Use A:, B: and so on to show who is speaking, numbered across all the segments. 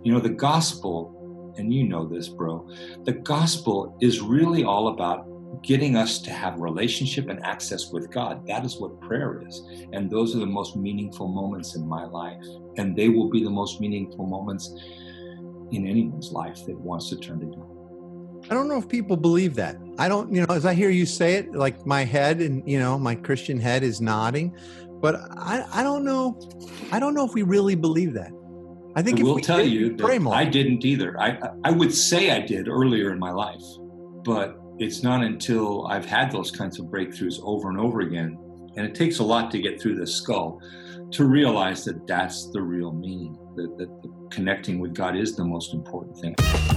A: The gospel, and you know this, bro, the gospel is really all about getting us to have relationship and access with God. That is what prayer is. And those are the most meaningful moments in my life. And they will be the most meaningful moments in anyone's life that wants to turn to God.
B: I don't know if people believe that. I don't, as I hear you say it, like my head and, my Christian head is nodding, but I don't know. I don't know if we really believe that. I think
A: I will tell you that
B: more.
A: I didn't either. I would say I did earlier in my life, but it's not until I've had those kinds of breakthroughs over and over again, and it takes a lot to get through the skull to realize that that's the real meaning, that connecting with God is the most important thing.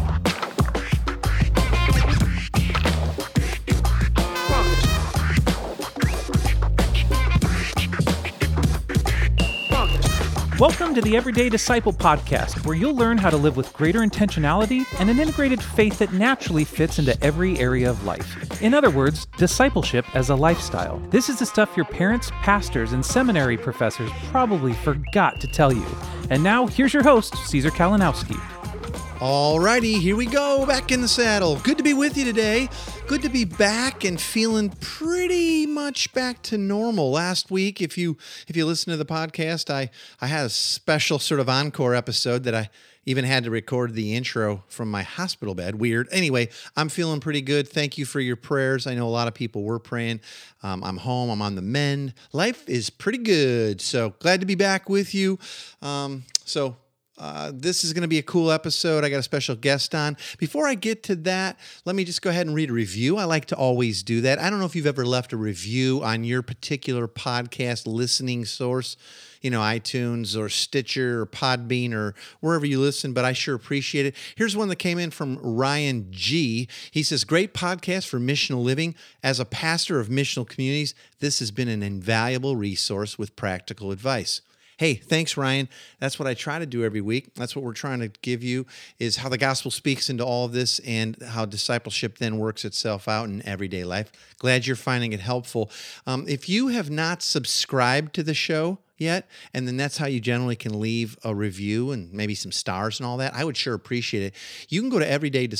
C: Welcome to the Everyday Disciple Podcast, where you'll learn how to live with greater intentionality and an integrated faith that naturally fits into every area of life. In other words, discipleship as a lifestyle. This is the stuff your parents, pastors, and seminary professors probably forgot to tell you. And now, here's your host, Caesar Kalinowski.
B: Alrighty, here we go, back in the saddle. Good to be with you today. Good to be back and feeling pretty much back to normal. Last week, if you listen to the podcast, I had a special sort of encore episode that I even had to record the intro from my hospital bed. Weird. Anyway, I'm feeling pretty good. Thank you for your prayers. I know a lot of people were praying. I'm home. I'm on the mend. Life is pretty good. So glad to be back with you. This is going to be a cool episode. I got a special guest on. Before I get to that, let me just go ahead and read a review. I like to always do that. I don't know if you've ever left a review on your particular podcast listening source, iTunes or Stitcher or Podbean or wherever you listen, but I sure appreciate it. Here's one that came in from Ryan G. He says, great podcast for missional living. As a pastor of missional communities, this has been an invaluable resource with practical advice. Hey, thanks, Ryan. That's what I try to do every week. That's what we're trying to give you, is how the gospel speaks into all of this and how discipleship then works itself out in everyday life. Glad you're finding it helpful. If you have not subscribed to the show yet, and then that's how you generally can leave a review and maybe some stars and all that, I would sure appreciate it. You can go to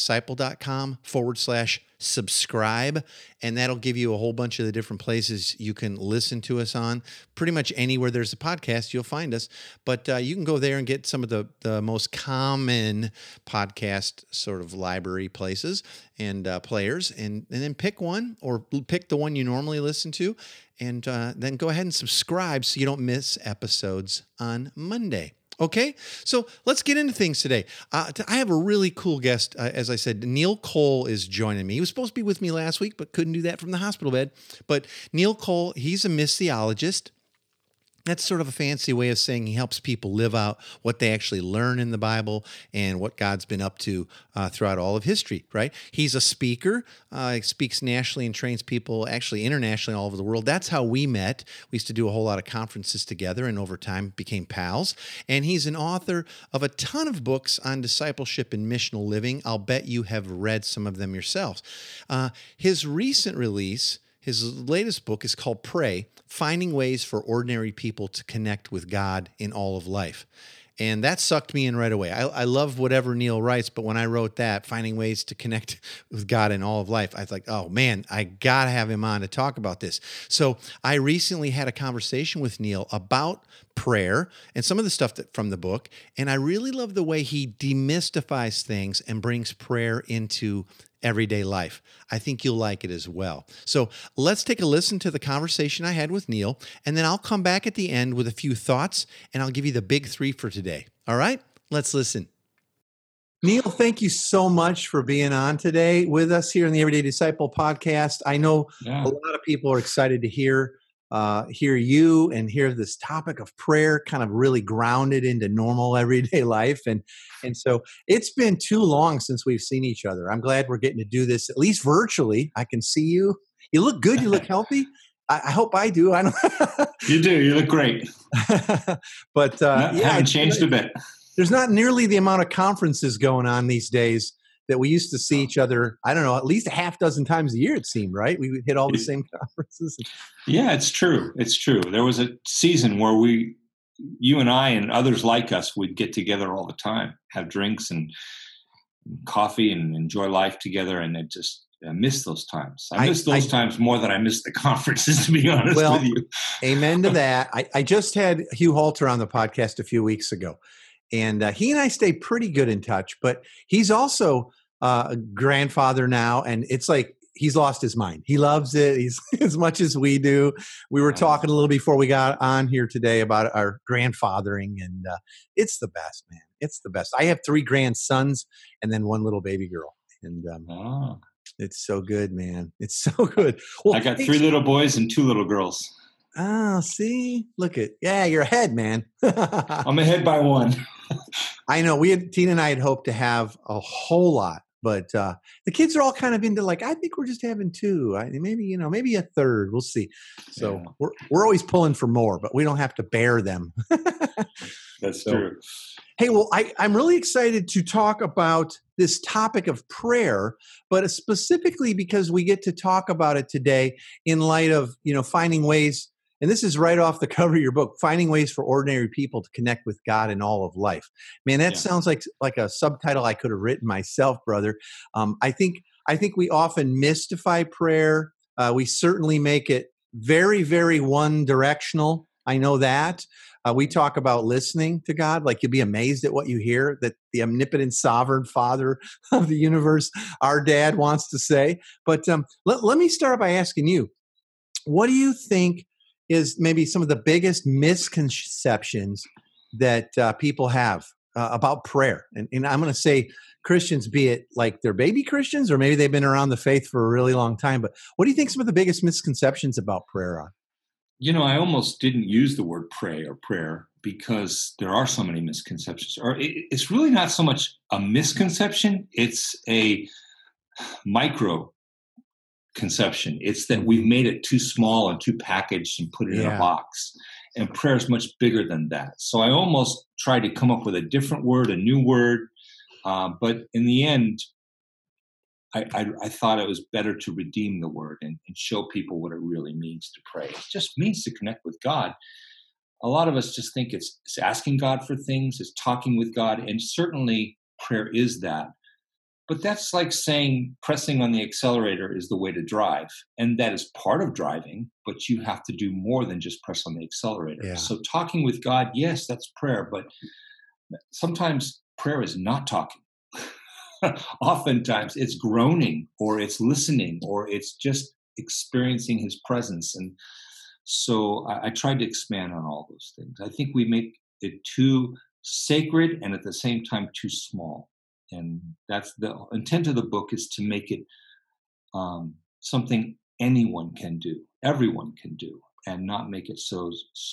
B: everydaydisciple.com/subscribe, and that'll give you a whole bunch of the different places you can listen to us on. Pretty much anywhere there's a podcast, you'll find us. But you can go there and get some of the most common podcast sort of library places and players, and then pick one, or pick the one you normally listen to, and then go ahead and subscribe so you don't miss episodes on Monday. Okay, so let's get into things today. I have a really cool guest. As I said, Neil Cole is joining me. He was supposed to be with me last week, but couldn't do that from the hospital bed. But Neil Cole, he's a missiologist. That's sort of a fancy way of saying he helps people live out what they actually learn in the Bible and what God's been up to throughout all of history, right? He's a speaker, speaks nationally and trains people actually internationally all over the world. That's how we met. We used to do a whole lot of conferences together and over time became pals. And he's an author of a ton of books on discipleship and missional living. I'll bet you have read some of them yourselves. His recent release, his latest book, is called Pray: Finding Ways for Ordinary People to Connect with God in All of Life. And that sucked me in right away. I love whatever Neil writes, but when I wrote that, Finding Ways to Connect with God in All of Life, I was like, oh man, I got to have him on to talk about this. So I recently had a conversation with Neil about prayer and some of the stuff from the book, and I really love the way he demystifies things and brings prayer into everyday life. I think you'll like it as well. So let's take a listen to the conversation I had with Neil, and then I'll come back at the end with a few thoughts, and I'll give you the big three for today. All right? Let's listen. Neil, thank you so much for being on today with us here in the Everyday Disciple podcast. I know a lot of people are excited to hear you and hear this topic of prayer kind of really grounded into normal everyday life. And so it's been too long since we've seen each other. I'm glad we're getting to do this, at least virtually. I can see you. You look good. You look healthy. I hope I do. I don't.
A: You do. You look great.
B: But
A: haven't changed a bit.
B: There's not nearly the amount of conferences going on these days that we used to see each other, I don't know, at least a half dozen times a year, it seemed, right? We would hit all the same conferences.
A: Yeah, it's true. It's true. There was a season where we you and I and others like us would get together all the time, have drinks and coffee and enjoy life together. And I miss those times. I miss those times more than I miss the conferences, to be honest with you.
B: Amen to that. I just had Hugh Halter on the podcast a few weeks ago, and he and I stay pretty good in touch, but he's also a grandfather now. And it's like, he's lost his mind. He loves it. He's as much as we do. We were talking a little before we got on here today about our grandfathering, and it's the best, man. It's the best. I have 3 grandsons and then 1 little baby girl, and it's so good, man. It's so good. Well,
A: I got 3 little boys and 2 little girls.
B: Oh, see, you're ahead, man.
A: I'm ahead by 1.
B: I know. Tina and I had hoped to have a whole lot. But the kids are all kind of into I think we're just having 2. Maybe a third. We'll see. So we're always pulling for more, but we don't have to bear them.
A: That's true.
B: Hey, well, I'm really excited to talk about this topic of prayer, but specifically because we get to talk about it today in light of, finding ways. And this is right off the cover of your book, Finding Ways for Ordinary People to Connect with God in All of Life. Man, that sounds like a subtitle I could have written myself, brother. I think we often mystify prayer. We certainly make it very, very one-directional. I know that. We talk about listening to God. You'll be amazed at what you hear that the omnipotent sovereign Father of the universe, our dad, wants to say. But let me start by asking you, what do you think is maybe some of the biggest misconceptions that people have about prayer? And I'm going to say Christians, be it they're baby Christians, or maybe they've been around the faith for a really long time. But what do you think some of the biggest misconceptions about prayer are?
A: I almost didn't use the word pray or prayer because there are so many misconceptions. Or it's really not so much a misconception. It's a micro conception. It's that we've made it too small and too packaged and put it in a box. And prayer is much bigger than that. So I almost tried to come up with a different word, a new word. But in the end, I thought it was better to redeem the word and show people what it really means to pray. It just means to connect with God. A lot of us just think it's asking God for things, it's talking with God, and certainly prayer is that. But that's like saying pressing on the accelerator is the way to drive. And that is part of driving, but you have to do more than just press on the accelerator.
B: Yeah.
A: So talking with God, yes, that's prayer. But sometimes prayer is not talking. Oftentimes it's groaning, or it's listening, or it's just experiencing his presence. And so I tried to expand on all those things. I think we make it too sacred and at the same time too small. And that's the intent of the book, is to make it something anyone can do, everyone can do, and not make it so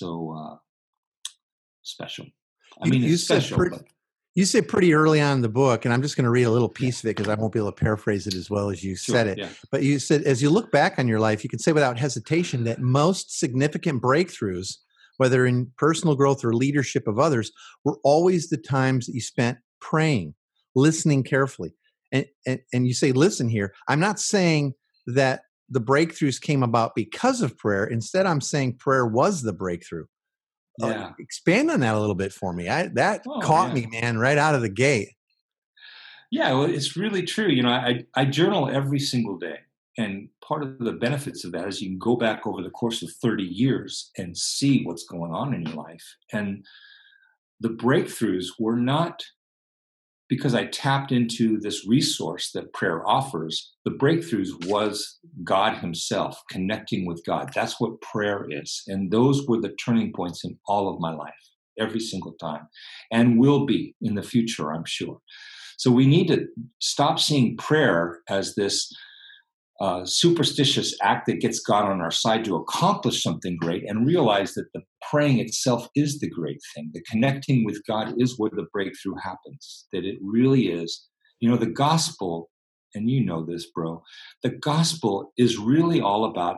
A: special. I mean, it's special.
B: You said pretty early on in the book, and I'm just going to read a little piece of it because I won't be able to paraphrase it as well as you said it. Yeah. But you said, as you look back on your life, you can say without hesitation that most significant breakthroughs, whether in personal growth or leadership of others, were always the times that you spent praying, listening carefully. And you say, listen here, I'm not saying that the breakthroughs came about because of prayer. Instead, I'm saying prayer was the breakthrough.
A: Yeah.
B: Expand on that a little bit for me. That caught me, man, right out of the gate.
A: Yeah, well, it's really true. I journal every single day. And part of the benefits of that is you can go back over the course of 30 years and see what's going on in your life. And the breakthroughs were not because I tapped into this resource that prayer offers. The breakthroughs was God himself, connecting with God. That's what prayer is. And those were the turning points in all of my life, every single time, and will be in the future, I'm sure. So we need to stop seeing prayer as this superstitious act that gets God on our side to accomplish something great, and realize that the praying itself is the great thing. The connecting with God is where the breakthrough happens, that it really is. The gospel, and you know this, bro, the gospel is really all about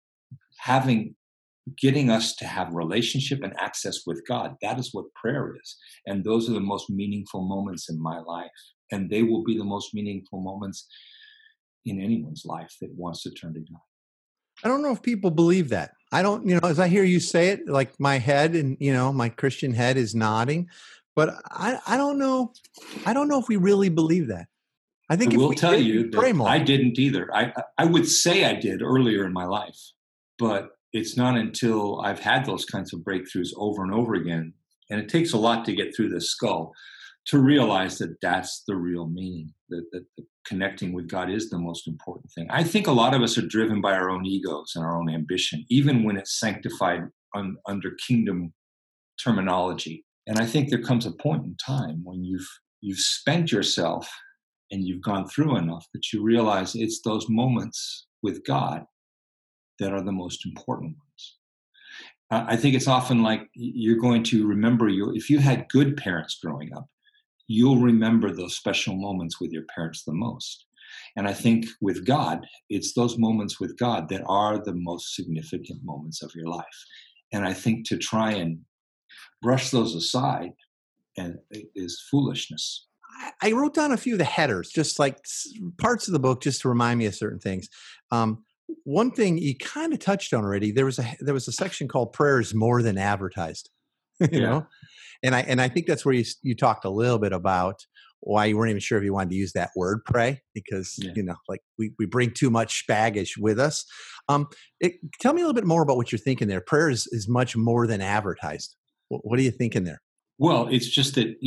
A: getting us to have relationship and access with God. That is what prayer is. And those are the most meaningful moments in my life. And they will be the most meaningful moments in anyone's life that wants to turn to God.
B: I don't know if people believe that. I don't, as I hear you say it, like my head and, my Christian head is nodding, but I don't know. I don't know if we really believe that. I
A: I
B: think if
A: will
B: we
A: tell
B: did,
A: you
B: we'd pray
A: that
B: more.
A: I didn't either. I would say I did earlier in my life, but it's not until I've had those kinds of breakthroughs over and over again, and it takes a lot to get through the skull to realize that that's the real meaning, that connecting with God is the most important thing. I think a lot of us are driven by our own egos and our own ambition, even when it's sanctified under kingdom terminology. And I think there comes a point in time when you've spent yourself and you've gone through enough that you realize it's those moments with God that are the most important ones. I think it's often like you're going to remember if you had good parents growing up, you'll remember those special moments with your parents the most. And I think with God, it's those moments with God that are the most significant moments of your life. And I think to try and brush those aside is foolishness.
B: I wrote down a few of the headers, just like parts of the book, just to remind me of certain things. One thing you kind of touched on already. There was a section called "Prayer is More Than Advertised," and I think that's where you talked a little bit about why you weren't even sure if you wanted to use that word "pray" because like we bring too much baggage with us. Tell me a little bit more about what you're thinking there. Prayer is much more than advertised. What are you thinking there?
A: Well, it's just that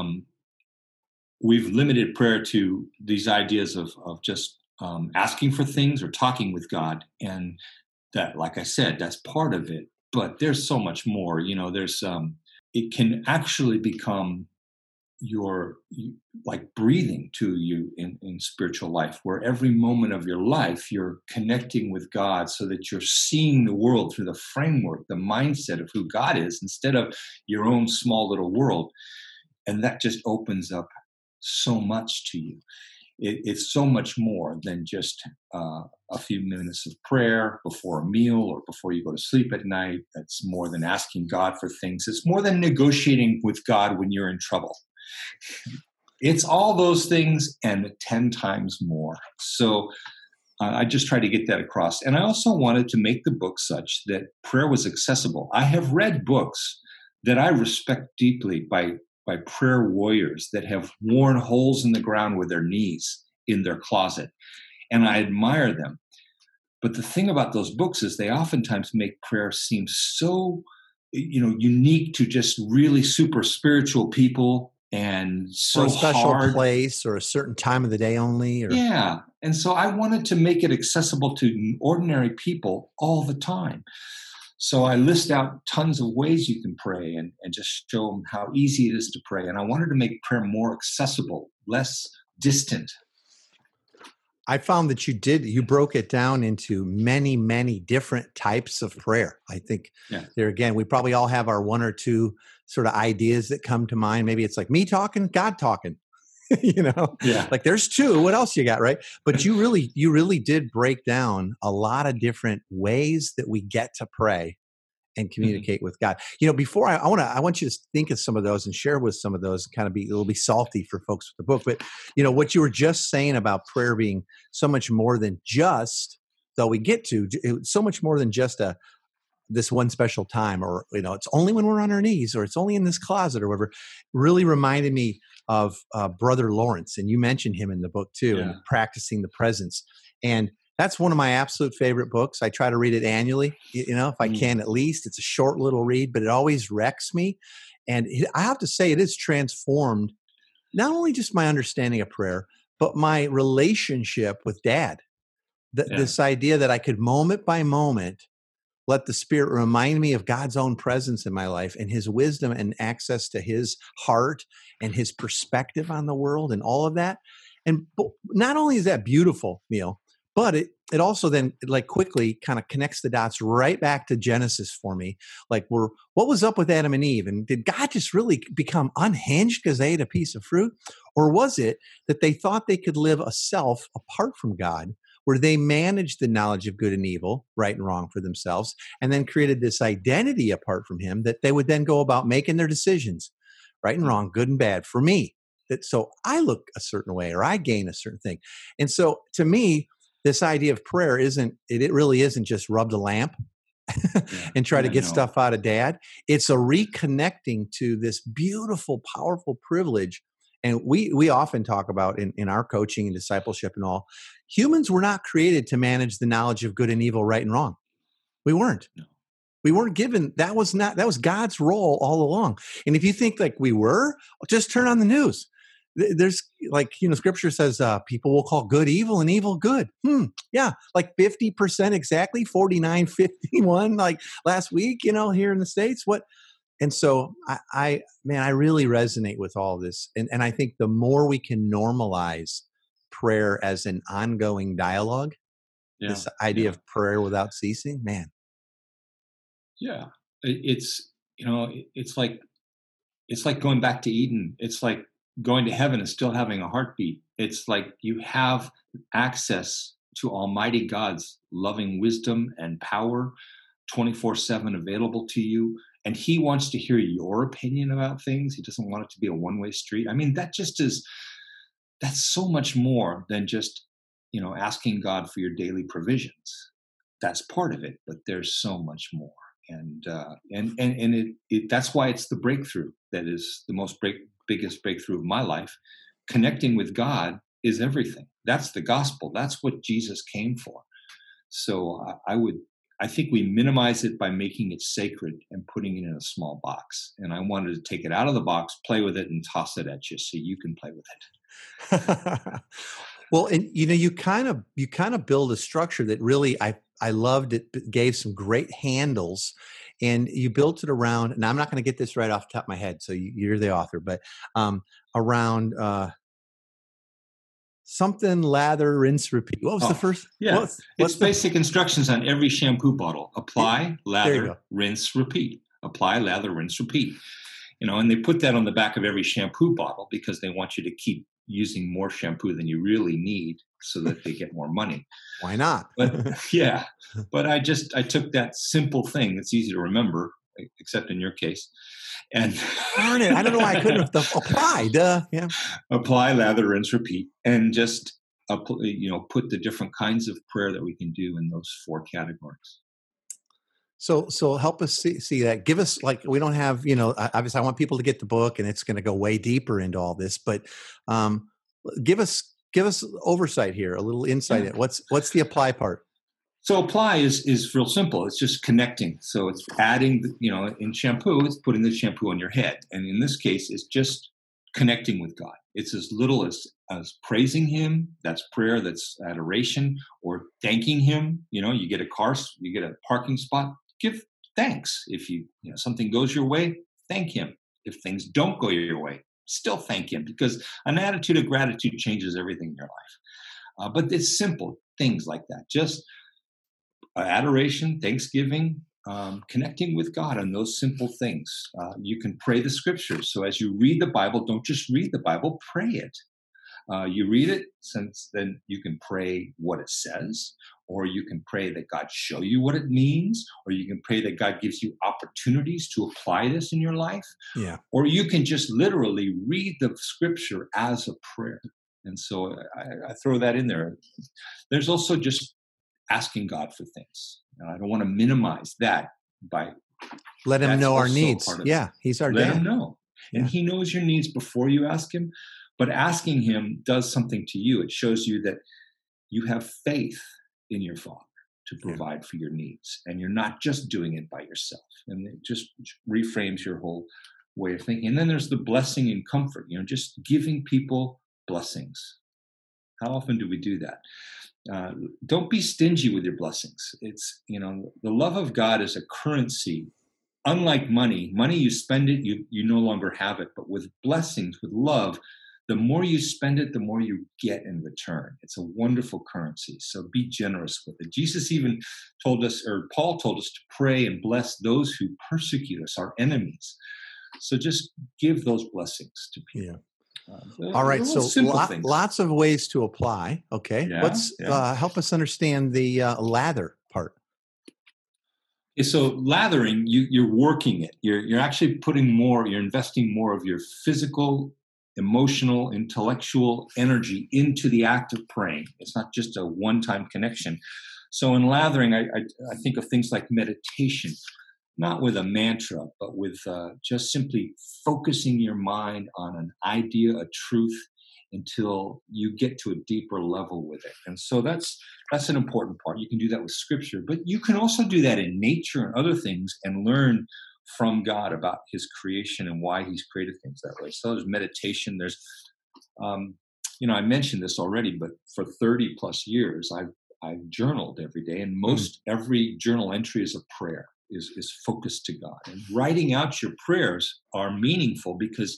A: we've limited prayer to these ideas of just asking for things or talking with God. And that, like I said, that's part of it. But there's so much more. It can actually become like breathing to you in spiritual life, where every moment of your life you're connecting with God so that you're seeing the world through the framework, the mindset of who God is instead of your own small little world. And that just opens up so much to you. It's so much more than just a few minutes of prayer before a meal or before you go to sleep at night. That's more than asking God for things. It's more than negotiating with God when you're in trouble. It's all those things and 10 times more. So I just try to get that across. And I also wanted to make the book such that prayer was accessible. I have read books that I respect deeply by prayer warriors that have worn holes in the ground with their knees in their closet. And I admire them. But the thing about those books is they oftentimes make prayer seem so, unique to just really super spiritual people and so
B: or a special
A: hard.
B: place or a certain time of the day only.
A: Yeah. And so I wanted to make it accessible to ordinary people all the time. So I list out tons of ways you can pray and just show them how easy it is to pray. And I wanted to make prayer more accessible, less distant.
B: I found that you broke it down into many, many different types of prayer. I think there again, we probably all have our one or two sort of ideas that come to mind. Maybe it's like me talking, God talking. Like there's two. What else you got, right? But you really did break down a lot of different ways that we get to pray and communicate with God. Before I want you to think of some of those and share with some of those. It'll be salty for folks with the book. But what you were just saying about prayer being so much more than just, though we get to so much more than just this one special time, or it's only when we're on our knees, or it's only in this closet, or whatever. Really reminded me of Brother Lawrence, and you mentioned him in the book too, and Practicing the Presence. And that's one of my absolute favorite books. I try to read it annually, if I can at least. It's a short little read, but it always wrecks me. And I have to say, it has transformed not only just my understanding of prayer, but my relationship with Dad. This idea that I could moment by moment let the Spirit remind me of God's own presence in my life and his wisdom and access to his heart and his perspective on the world and all of that. And not only is that beautiful, Neil, but it also then quickly kind of connects the dots right back to Genesis for me. Like what was up with Adam and Eve? And did God just really become unhinged because they ate a piece of fruit? Or was it that they thought they could live a self apart from God, where they managed the knowledge of good and evil, right and wrong for themselves, and then created this identity apart from him that they would then go about making their decisions, right and wrong, good and bad, for me. So I look a certain way, or I gain a certain thing. And so to me, this idea of prayer it really isn't just rub the lamp and try to
A: I
B: get
A: know.
B: stuff out of dad. It's a reconnecting to this beautiful, powerful privilege. And we often talk about in our coaching and discipleship and all, humans were not created to manage the knowledge of good and evil, right and wrong. We weren't.
A: No.
B: We weren't given, that was God's role all along. And if you think like we were, just turn on the news. There's like, scripture says people will call good evil and evil good. Yeah, like 50% exactly, 49, 51, like last week, here in the States. And so I really resonate with all this. And I think the more we can normalize prayer as an ongoing dialogue, this idea of prayer without ceasing, man.
A: Yeah, it's like going back to Eden. It's like going to heaven and still having a heartbeat. It's like you have access to Almighty God's loving wisdom and power 24/7 available to you. And he wants to hear your opinion about things. He doesn't want it to be a one-way street. I mean, that's so much more than just, asking God for your daily provisions. That's part of it, but there's so much more. And that's why it's the breakthrough that is the biggest breakthrough of my life. Connecting with God is everything. That's the gospel. That's what Jesus came for. So I think we minimize it by making it sacred and putting it in a small box. And I wanted to take it out of the box, play with it, and toss it at you so you can play with it.
B: Well, and you kind of build a structure that really I loved. It gave some great handles, and you built it around. And I'm not going to get this right off the top of my head, so you're the author, but around something, lather, rinse, repeat. What was the first?
A: Yeah, it's basic instructions on every shampoo bottle: apply, lather, rinse, repeat. Apply, lather, rinse, repeat. And they put that on the back of every shampoo bottle because they want you to keep using more shampoo than you really need so that they get more money.
B: Why not?
A: But I took that simple thing that's easy to remember, except in your case. And
B: darn it, I don't know why I couldn't have applied.
A: Apply, lather, rinse, repeat, and just put the different kinds of prayer that we can do in those 4 categories.
B: So help us see that. Give us, like, we don't have, obviously I want people to get the book, and it's going to go way deeper into all this, but give us oversight here, a little insight. Yeah. What's the apply part?
A: So apply is real simple. It's just connecting. So it's adding, in shampoo, it's putting the shampoo on your head. And in this case, it's just connecting with God. It's as little as praising him. That's prayer. That's adoration. Or thanking him. You get a parking spot. Give thanks. If something goes your way, thank him. If things don't go your way, still thank him, because an attitude of gratitude changes everything in your life. But it's simple things like that. Just adoration, thanksgiving, connecting with God on those simple things. You can pray the scriptures. So as you read the Bible, don't just read the Bible, pray it. You read it, since then you can pray what it says, or you can pray that God show you what it means, or you can pray that God gives you opportunities to apply this in your life.
B: Yeah. Or
A: you can just literally read the scripture as a prayer. And so I throw that in there. There's also just asking God for things. I don't want to minimize that by
B: let him know our needs. Yeah, he's our dad.
A: Let him know. And he knows your needs before you ask him. But asking him does something to you. It shows you that you have faith in your Father to provide for your needs. And you're not just doing it by yourself. And it just reframes your whole way of thinking. And then there's the blessing and comfort, just giving people blessings. How often do we do that? Don't be stingy with your blessings. It's, the love of God is a currency. Unlike money, you spend it, you no longer have it. But with blessings, with love, the more you spend it, the more you get in return. It's a wonderful currency. So be generous with it. Jesus even told us, or Paul told us, to pray and bless those who persecute us, our enemies. So just give those blessings to people.
B: Yeah. All right. So lots of ways to apply. Okay. Let's help us understand the lather part.
A: So lathering, you're working it. You're actually you're investing more of your physical, emotional, intellectual energy into the act of praying. It's not just a one-time connection. So in lathering, I think of things like meditation, not with a mantra, but with just simply focusing your mind on an idea, a truth, until you get to a deeper level with it. And so that's an important part. You can do that with scripture, but you can also do that in nature and other things and learn from God about his creation and why he's created things that way. So there's meditation. There's, I mentioned this already, but for 30 plus years, I've journaled every day, and most every journal entry is a prayer, is focused to God. And writing out your prayers are meaningful because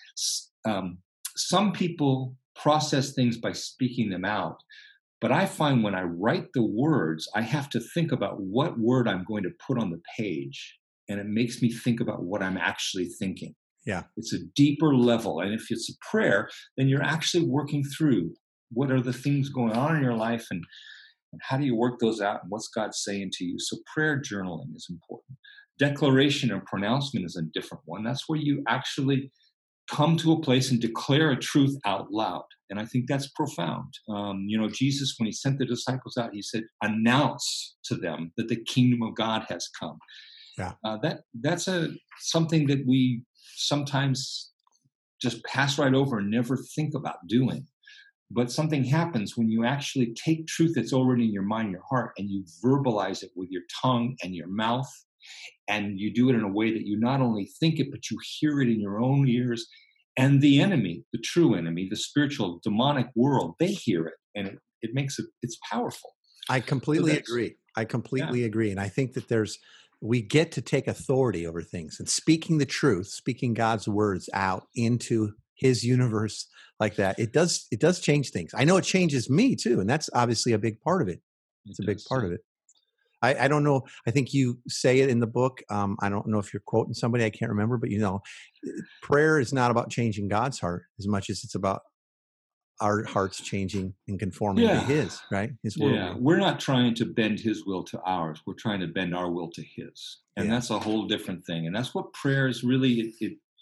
A: some people process things by speaking them out. But I find when I write the words, I have to think about what word I'm going to put on the page. And it makes me think about what I'm actually thinking.
B: Yeah.
A: It's a deeper level. And if it's a prayer, then you're actually working through what are the things going on in your life and how do you work those out and what's God saying to you. So prayer journaling is important. Declaration and pronouncement is a different one. That's where you actually come to a place and declare a truth out loud. And I think that's profound. Jesus, when he sent the disciples out, he said, announce to them that the kingdom of God has come.
B: Yeah.
A: That's something that we sometimes just pass right over and never think about doing. But something happens when you actually take truth that's already in your mind, your heart, and you verbalize it with your tongue and your mouth. And you do it in a way that you not only think it, but you hear it in your own ears. And the enemy, the true enemy, the spiritual demonic world, they hear it. And it makes it's powerful.
B: I completely agree. I completely agree. And I think that we get to take authority over things, and speaking the truth, speaking God's words out into his universe like that. It does change things. I know it changes me too. And that's obviously a big part of it. It's a big part of it. I don't know. I think you say it in the book. I don't know if you're quoting somebody. I can't remember, but prayer is not about changing God's heart as much as it's about our hearts changing and conforming to his, right? His will.
A: Yeah, we're not trying to bend his will to ours. We're trying to bend our will to his. And that's a whole different thing. And that's what prayer is really.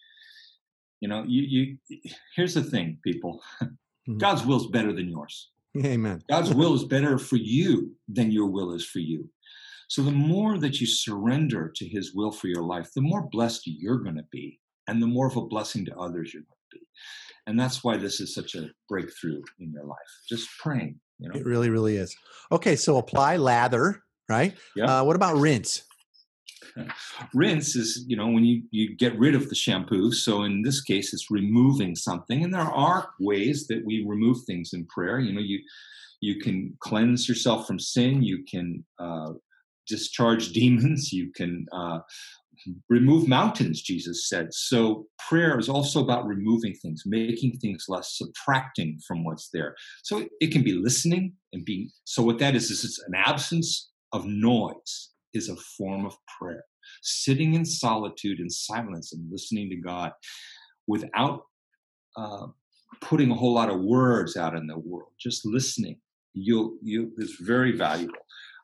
A: Here's the thing, people. God's will is better than yours.
B: Amen.
A: God's will is better for you than your will is for you. So the more that you surrender to his will for your life, the more blessed you're going to be, and the more of a blessing to others you're going to be. And that's why this is such a breakthrough in your life. Just praying.
B: It really, really is. Okay, so apply, lather, right?
A: Yeah.
B: What about rinse?
A: Rinse is, when you get rid of the shampoo. So in this case, it's removing something. And there are ways that we remove things in prayer. You can cleanse yourself from sin. You can discharge demons. You can remove mountains, Jesus said. So prayer is also about removing things, making things less, subtracting from what's there. So it can be listening and being. So what that is it's an absence of noise is a form of prayer. Sitting in solitude and silence and listening to God without putting a whole lot of words out in the world, just listening. Is very valuable.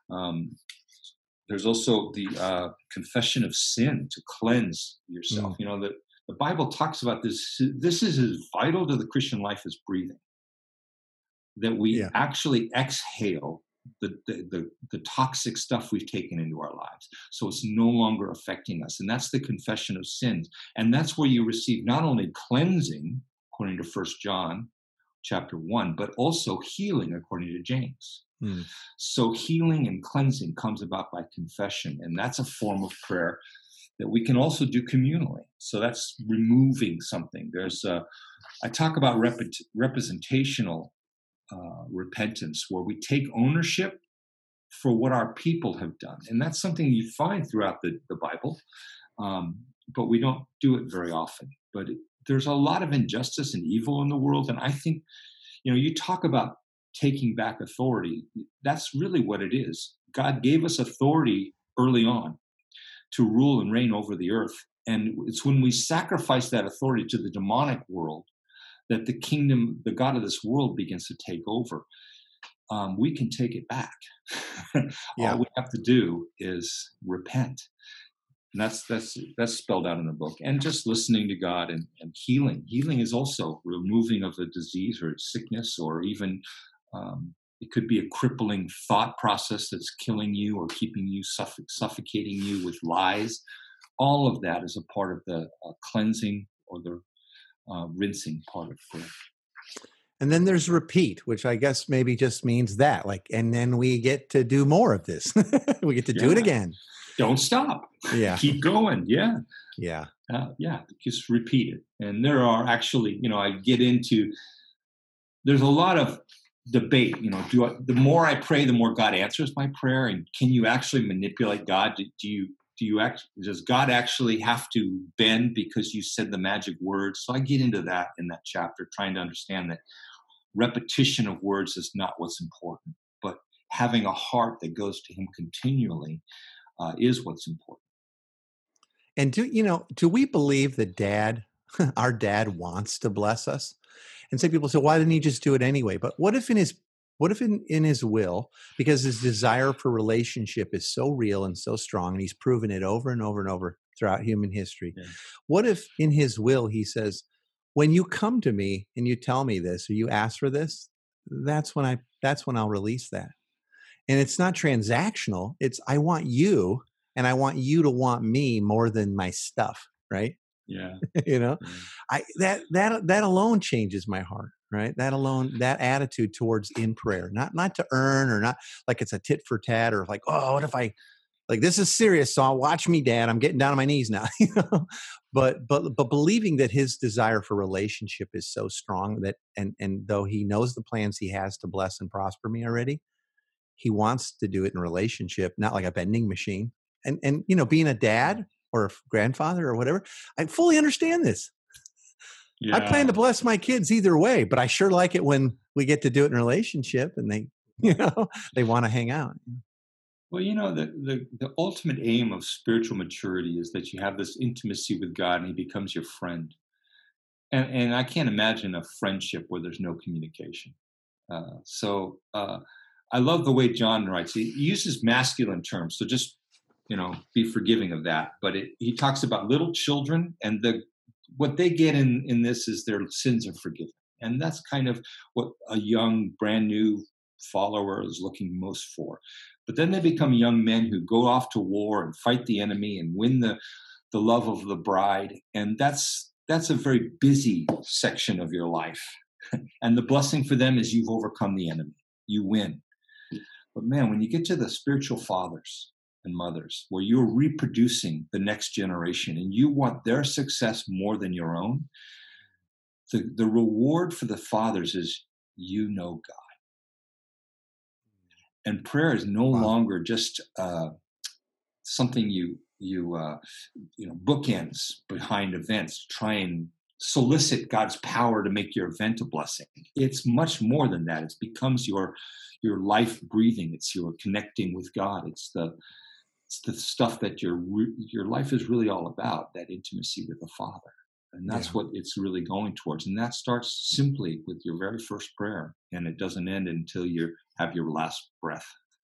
A: There's also the confession of sin to cleanse yourself. The Bible talks about this. This is as vital to the Christian life as breathing. That we actually exhale the toxic stuff we've taken into our lives. So it's no longer affecting us. And that's the confession of sins. And that's where you receive not only cleansing, according to 1 John chapter 1, but also healing, according to James. So healing and cleansing comes about by confession. And that's a form of prayer that we can also do communally. So that's removing something. I talk about representational repentance, where we take ownership for what our people have done. And that's something you find throughout the Bible, but we don't do it very often. But there's a lot of injustice and evil in the world. And I think, you talk about taking back authority. That's really what it is. God gave us authority early on to rule and reign over the earth. And it's when we sacrifice that authority to the demonic world that the kingdom, the God of this world, begins to take over. We can take it back. All we have to do is repent. And that's spelled out in the book. And just listening to God and healing. Healing is also removing of the disease or sickness or even It could be a crippling thought process that's killing you or keeping you, suffocating you with lies. All of that is a part of the cleansing or the rinsing part of prayer.
B: And then there's repeat, which I guess maybe just means that, like, and then we get to do more of this. We get to do it again.
A: Don't stop.
B: Yeah.
A: Keep going. Yeah.
B: Yeah.
A: Just repeat it. And there are actually, there's a lot of debate, the more I pray, the more God answers my prayer. And can you actually manipulate God? Does God actually have to bend because you said the magic words? So I get into that in that chapter, trying to understand that repetition of words is not what's important, but having a heart that goes to him continually is what's important.
B: And do we believe that our dad wants to bless us? And some people say, why didn't he just do it anyway? But what if in his will, because his desire for relationship is so real and so strong, and he's proven it over and over and over throughout human history. Yeah. What if in his will, he says, when you come to me and you tell me this, or you ask for this, that's when I'll release that. And it's not transactional. It's, I want you, and I want you to want me more than my stuff. Right.
A: Yeah.
B: That alone changes my heart, right? That attitude towards in prayer, not to earn, or not like it's a tit for tat, or like, oh, what if this is serious, so watch me, Dad, I'm getting down on my knees now, but believing that his desire for relationship is so strong that, and though he knows the plans he has to bless and prosper me already, he wants to do it in relationship, not like a vending machine. And being a dad or a grandfather or whatever, I fully understand this. Yeah. I plan to bless my kids either way, but I sure like it when we get to do it in a relationship and they want to hang out.
A: Well, the ultimate aim of spiritual maturity is that you have this intimacy with God and he becomes your friend. And I can't imagine a friendship where there's no communication. So I love the way John writes. He uses masculine terms, so just be forgiving of that. But he talks about little children, and what they get in this is their sins are forgiven. And that's kind of what a young, brand new follower is looking most for. But then they become young men who go off to war and fight the enemy and win the love of the bride. And that's a very busy section of your life. And the blessing for them is you've overcome the enemy. You win. But man, when you get to the spiritual fathers and mothers, where you're reproducing the next generation and you want their success more than your own, the reward for the fathers is God. And prayer is no longer just something you bookends behind events, try and solicit God's power to make your event a blessing. It's much more than that. It becomes your life breathing. It's your connecting with God. It's the stuff that your life is really all about, that intimacy with the Father. And that's what it's really going towards. And that starts simply with your very first prayer. And it doesn't end until you have your last breath.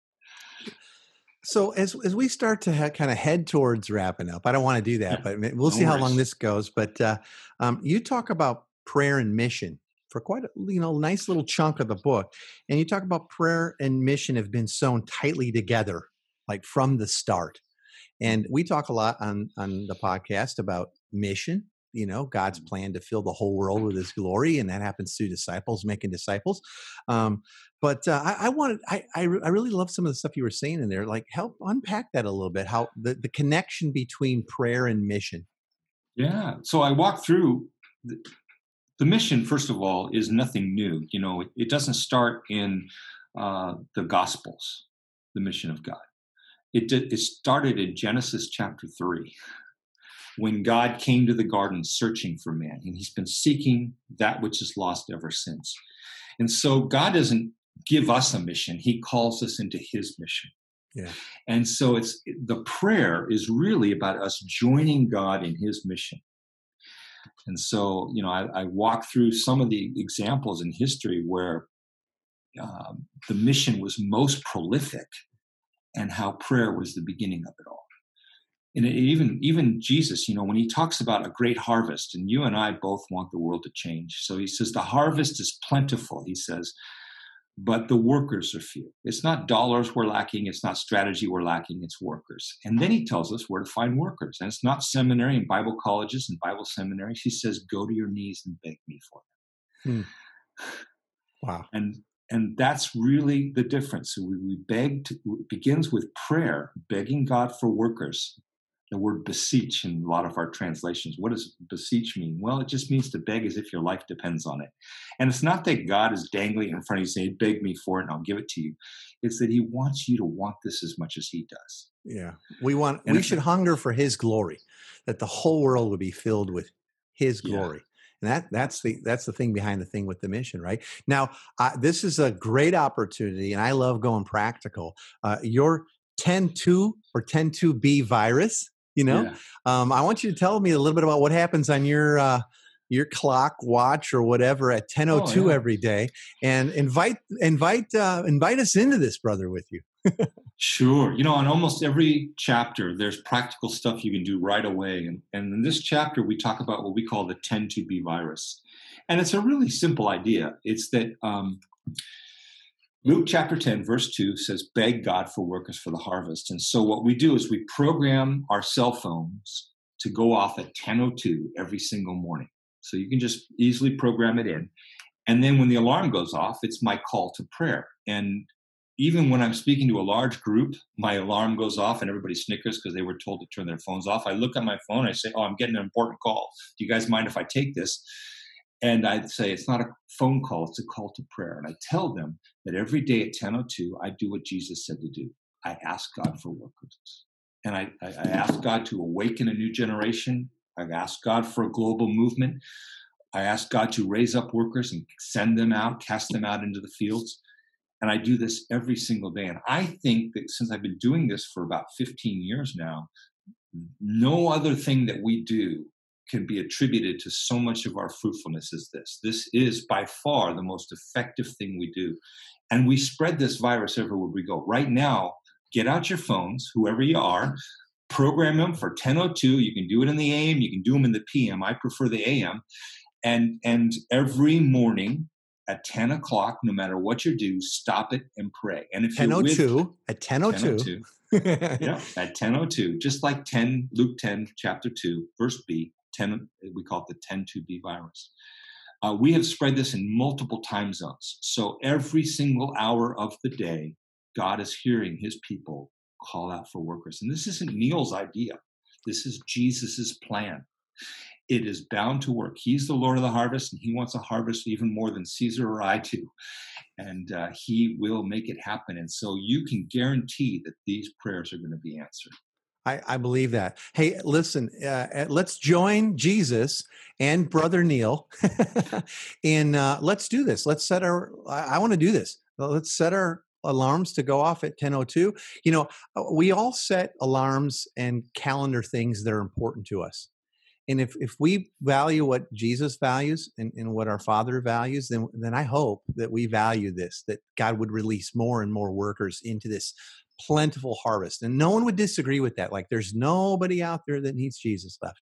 B: So as we start to kind of head towards wrapping up, I don't want to do that, but we'll see how long this goes. But you talk about prayer and mission for quite a nice little chunk of the book. And you talk about prayer and mission have been sewn tightly together, like from the start. And we talk a lot on the podcast about mission, God's plan to fill the whole world with his glory. And that happens through disciples, making disciples. But I really love some of the stuff you were saying in there, like help unpack that a little bit, how the connection between prayer and mission.
A: Yeah. So I walked through the mission, first of all, is nothing new. It doesn't start in the Gospels, the mission of God. It started in Genesis chapter 3. When God came to the garden searching for man, and he's been seeking that which is lost ever since. And so God doesn't give us a mission. He calls us into his mission.
B: Yeah.
A: And so the prayer is really about us joining God in his mission. And so, I walk through some of the examples in history where the mission was most prolific and how prayer was the beginning of it all. And even Jesus, when he talks about a great harvest, and you and I both want the world to change. So he says, the harvest is plentiful. He says, but the workers are few. It's not dollars we're lacking. It's not strategy we're lacking. It's workers. And then he tells us where to find workers. And it's not seminary and Bible colleges and Bible seminaries. He says, go to your knees and beg me for them.
B: Wow.
A: And that's really the difference. So we beg, it begins with prayer, begging God for workers. The word beseech in a lot of our translations. What does beseech mean? Well, it just means to beg as if your life depends on it. And it's not that God is dangling in front of you saying, beg me for it and I'll give it to you. It's that he wants you to want this as much as he does.
B: Yeah. We should hunger for his glory, that the whole world would be filled with his glory. Yeah. And that's the thing behind the thing with the mission, right? Now, this is a great opportunity, and I love going practical. Your 10.2 or 10.2b virus, I want you to tell me a little bit about what happens on your clock, watch, or whatever at 10:02 every day, and invite us into this, brother, with you.
A: Sure. On almost every chapter, there's practical stuff you can do right away. And in this chapter, we talk about what we call the 10.2b virus. And it's a really simple idea. It's that Luke chapter 10, verse 2 says, beg God for workers for the harvest. And so what we do is we program our cell phones to go off at 10:02 every single morning. So you can just easily program it in. And then when the alarm goes off, it's my call to prayer. And even when I'm speaking to a large group, my alarm goes off and everybody snickers because they were told to turn their phones off. I look at my phone, I say, I'm getting an important call. Do you guys mind if I take this? And I'd say, it's not a phone call, it's a call to prayer. And I tell them that every day at 10:02, I do what Jesus said to do. I ask God for workers. And I ask God to awaken a new generation. I ask God for a global movement. I ask God to raise up workers and send them out, cast them out into the fields. And I do this every single day. And I think that since I've been doing this for about 15 years now, no other thing that we do can be attributed to so much of our fruitfulness as this. This is by far the most effective thing we do. And we spread this virus everywhere we go. Right now, get out your phones, whoever you are, program them for 10:02. You can do it in the AM, you can do them in the PM. I prefer the AM. And every morning at 10 o'clock, no matter what you do, stop it and pray. And if
B: 10:02 at 10:02.
A: Yeah, at 10:02, just like Luke 10, chapter 2, verse B, 10, we call it the 10.2b virus. We have spread this in multiple time zones. So every single hour of the day, God is hearing his people call out for workers. And this isn't Neil's idea. This is Jesus's plan. It is bound to work. He's the Lord of the harvest, and he wants a harvest even more than Caesar or I do. And he will make it happen. And so you can guarantee that these prayers are going to be answered.
B: I believe that. Hey, listen, let's join Jesus and Brother Neil, and let's do this. I want to do this. Let's set our alarms to go off at 10:02. We all set alarms and calendar things that are important to us. And if we value what Jesus values and what our Father values, then I hope that we value this, that God would release more and more workers into this plentiful harvest. And no one would disagree with that. Like, there's nobody out there that needs Jesus left.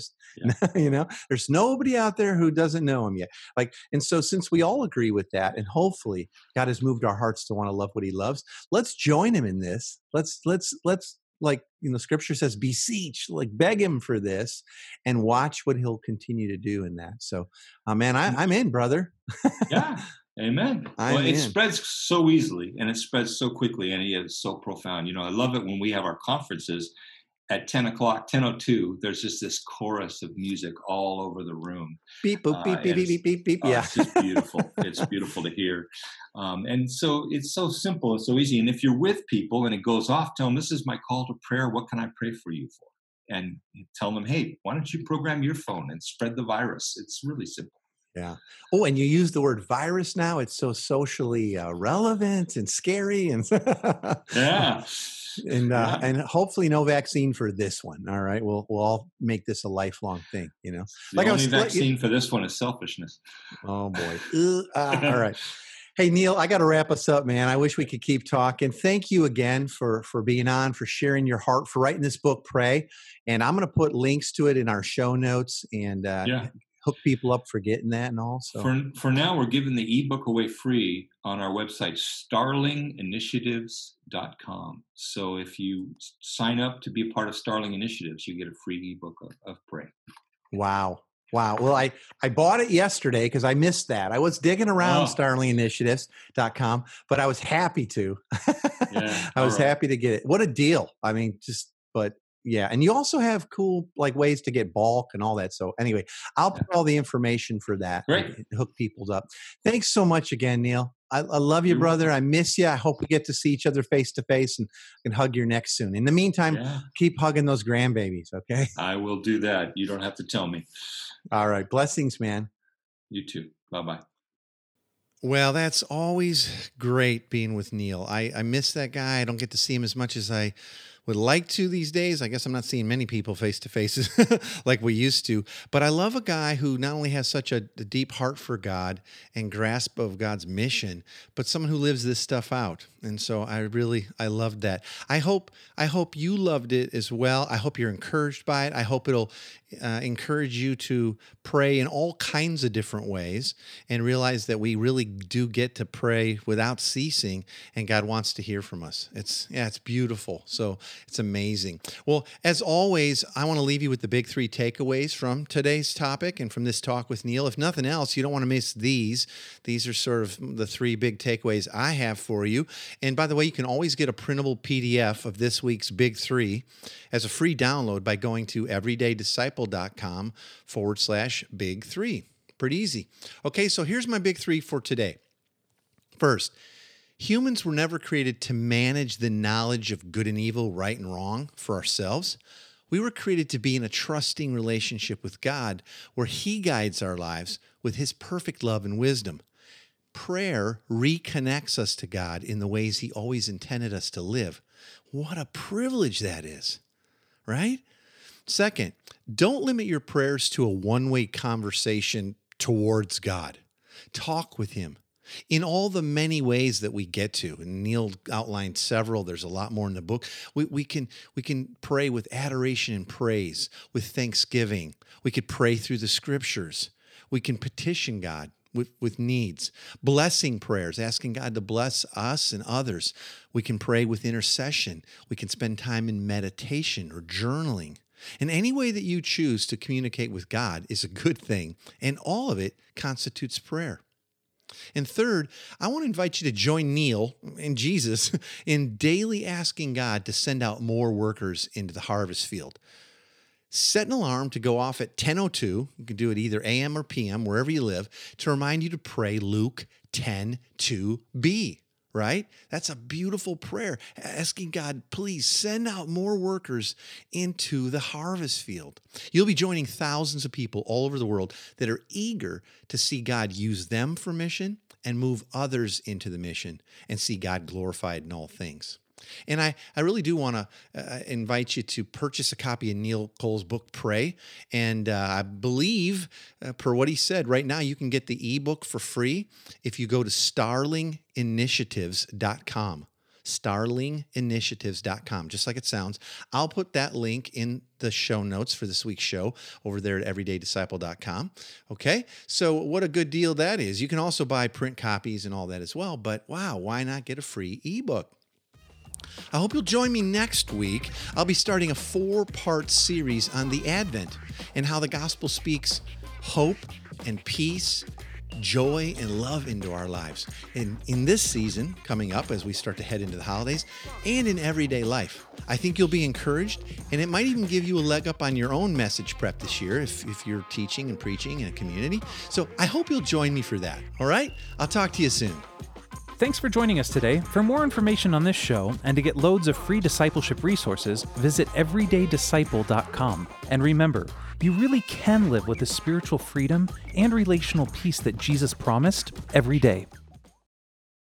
B: There's nobody out there who doesn't know him yet. And so since we all agree with that, and hopefully God has moved our hearts to want to love what he loves, let's join him in this. Let's Scripture says, beseech, beg him for this, and watch what he'll continue to do in that. So, man, I'm in, brother.
A: Yeah. Amen. It spreads so easily and it spreads so quickly, and he is so profound. I love it when we have our conferences at 10 o'clock, 10:02, there's just this chorus of music all over the room.
B: Beep, boop, beep, beep, beep, beep, beep, beep. Yeah.
A: It's just beautiful. It's beautiful to hear. And so it's so simple. It's so easy. And if you're with people and it goes off, tell them, this is my call to prayer. What can I pray for you for? And tell them, hey, why don't you program your phone and spread the virus? It's really simple.
B: Yeah. Oh, and you use the word virus now. It's so socially relevant and scary. And
A: yeah.
B: And hopefully no vaccine for this one. All right. We'll all make this a lifelong thing,
A: The only vaccine for this one is selfishness.
B: Oh, boy. All right. Hey, Neil, I got to wrap us up, man. I wish we could keep talking. Thank you again for being on, for sharing your heart, for writing this book, Pray. And I'm going to put links to it in our show notes. And hook people up for getting that and all. So
A: For now, we're giving the ebook away free on our website, starlinginitiatives.com. So if you sign up to be a part of Starling Initiatives, you get a free ebook of Pray.
B: Wow. Well, I bought it yesterday because I missed that. I was digging around starlinginitiatives.com, but I was happy to.
A: Yeah,
B: I was happy to get it. What a deal. I mean, yeah. And you also have cool ways to get bulk and all that. So anyway, I'll put all the information for that.
A: Great.
B: And hook people up. Thanks so much again, Neil. I love you, brother. I miss you. I hope we get to see each other face to face and can hug your neck soon. In the meantime, keep hugging those grandbabies. Okay.
A: I will do that. You don't have to tell me.
B: All right. Blessings, man.
A: You too. Bye-bye.
B: Well, that's always great being with Neil. I miss that guy. I don't get to see him as much as I would like to these days. I guess I'm not seeing many people face to face like we used to, but I love a guy who not only has such a deep heart for God and grasp of God's mission, but someone who lives this stuff out. And so I loved that. I hope you loved it as well. I hope you're encouraged by it. I hope it'll encourage you to pray in all kinds of different ways and realize that we really do get to pray without ceasing, and God wants to hear from us. It's beautiful. So it's amazing. Well, as always, I want to leave you with the big 3 takeaways from today's topic and from this talk with Neil. If nothing else, you don't want to miss these. These are sort of the 3 big takeaways I have for you. And by the way, you can always get a printable PDF of this week's big 3 as a free download by going to everydaydisciple.com/big 3. Pretty easy. Okay, so here's my big 3 for today. First, humans were never created to manage the knowledge of good and evil, right and wrong for ourselves. We were created to be in a trusting relationship with God where He guides our lives with His perfect love and wisdom. Prayer reconnects us to God in the ways He always intended us to live. What a privilege that is, right? Second, don't limit your prayers to a one-way conversation towards God. Talk with Him in all the many ways that we get to. And Neil outlined several. There's a lot more in the book. We can pray with adoration and praise, with thanksgiving. We could pray through the scriptures. We can petition God with needs, blessing prayers, asking God to bless us and others. We can pray with intercession. We can spend time in meditation or journaling. And any way that you choose to communicate with God is a good thing, and all of it constitutes prayer. And third, I want to invite you to join Neil and Jesus in daily asking God to send out more workers into the harvest field. Set an alarm to go off at 10:02. You can do it either AM or PM, wherever you live, to remind you to pray Luke 10:2b, right? That's a beautiful prayer, asking God, please send out more workers into the harvest field. You'll be joining thousands of people all over the world that are eager to see God use them for mission and move others into the mission and see God glorified in all things. And I really do want to invite you to purchase a copy of Neil Cole's book, Pray. And I believe, per what he said, right now you can get the ebook for free if you go to starlinginitiatives.com. starlinginitiatives.com, just like it sounds. I'll put that link in the show notes for this week's show over there at everydaydisciple.com. Okay, so what a good deal that is. You can also buy print copies and all that as well, but wow, why not get a free ebook? I hope you'll join me next week. I'll be starting a 4-part series on the Advent and how the gospel speaks hope and peace, joy and love into our lives. And in this season coming up as we start to head into the holidays and in everyday life, I think you'll be encouraged, and it might even give you a leg up on your own message prep this year if you're teaching and preaching in a community. So I hope you'll join me for that. All right? I'll talk to you soon.
C: Thanks for joining us today. For more information on this show and to get loads of free discipleship resources, visit everydaydisciple.com. And remember, you really can live with the spiritual freedom and relational peace that Jesus promised every day.